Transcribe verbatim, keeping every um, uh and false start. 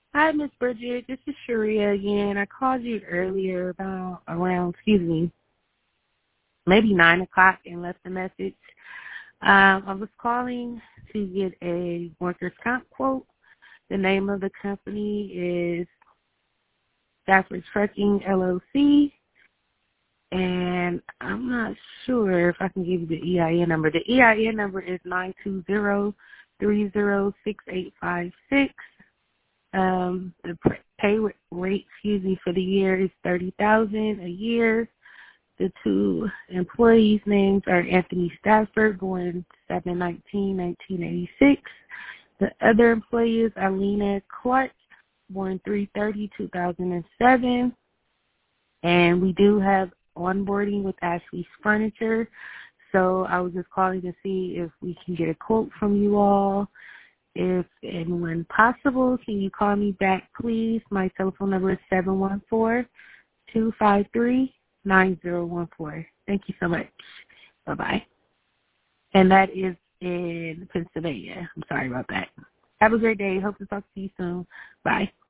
Hi, Miss Bridget. This is Sharia again. I called you earlier about around, excuse me, maybe nine o'clock and left a message. Um, I was calling to get a workers' comp quote. The name of the company is Stafford Trucking, L L C, and I'm not sure if I can give you the E I N number. The E I N number is nine two zero, three zero six eight five six. Um, the pay rate, excuse me, for the year is thirty thousand dollars a year. The two employees' names are Anthony Stafford, born seven nineteen nineteen eighty-six. The other employee is Alina Clark, born three thirty two thousand seven. And we do have onboarding with Ashley's Furniture. So I was just calling to see if we can get a quote from you all. If and when possible, can you call me back, please? My telephone number is seven one four, two five three, nine zero one four. Thank you so much. Bye-bye. And that is in Pennsylvania. I'm sorry about that. Have a great day. Hope to talk to you soon. Bye.